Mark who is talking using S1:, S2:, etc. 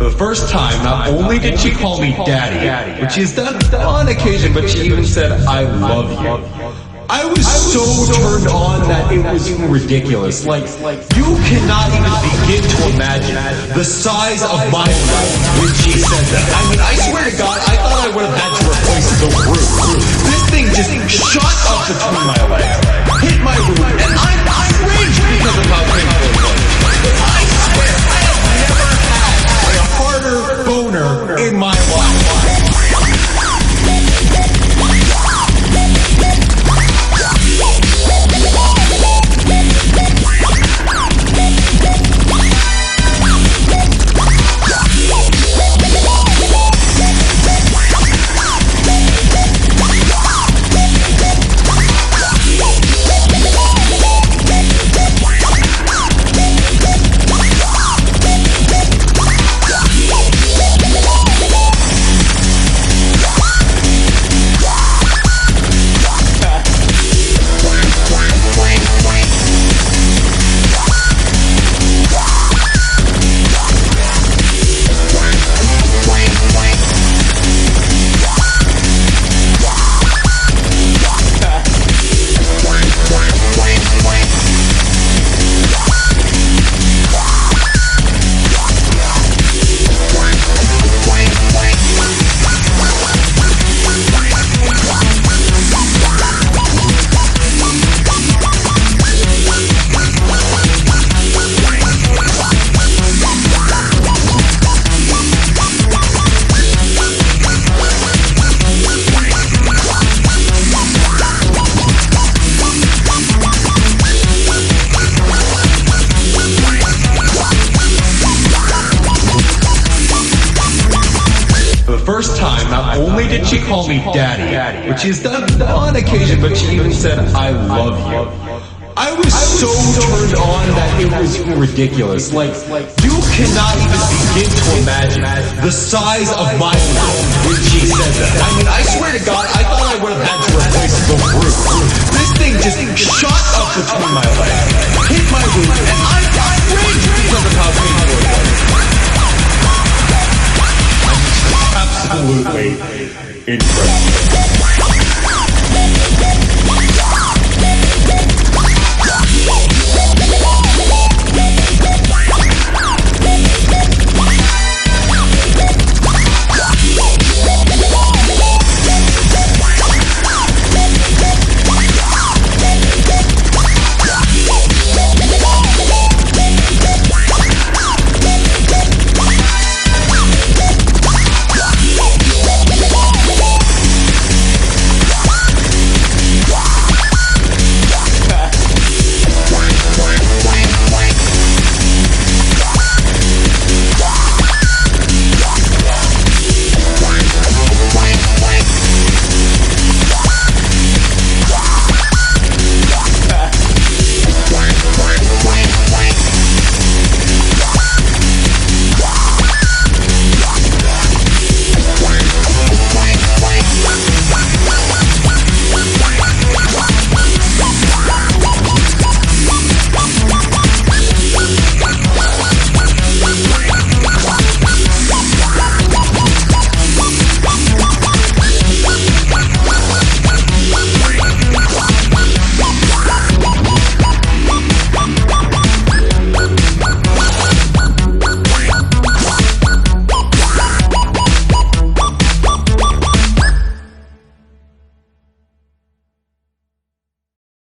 S1: The first time, not only did she call me daddy, which she's done on occasion, but she even said, "I love you." I was so turned on that it was ridiculous. Like, you cannot even begin to imagine the size of my mouth when she said that. I mean, I swear to God, I thought I would have had to replace the roof. This thing just shot up between my legs, hit my roof, and I raged because of how painful it was. I swear, I have never had a harder boner in my life. First time, not only did she call me daddy, which she's done on occasion, but she even said, "I love you." I was so turned on that it was ridiculous. Like, you cannot even begin to imagine the size of my mouth when she said that. I mean, I swear to God, I thought I would have had to replace the roof. This thing just shot up between my legs, hit my roof, and I raged because of how painful it was. Absolutely incredible.